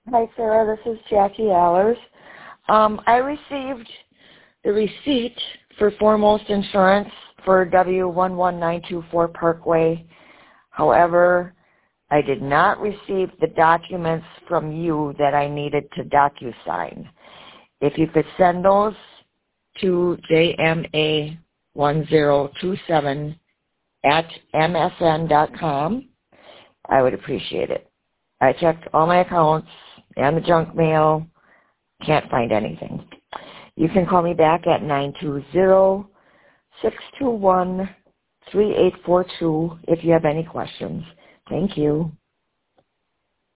Hi, Sarah. This is Jackie Allers. I received the receipt for Foremost Insurance for W11924 Parkway. However, I did not receive the documents from you that I needed to DocuSign. If you could send those to jma1027@msn.com, I would appreciate it. I checked all my accounts and the junk mail. Can't find anything. You can call me back at 920-621-3842 if you have any questions. Thank you.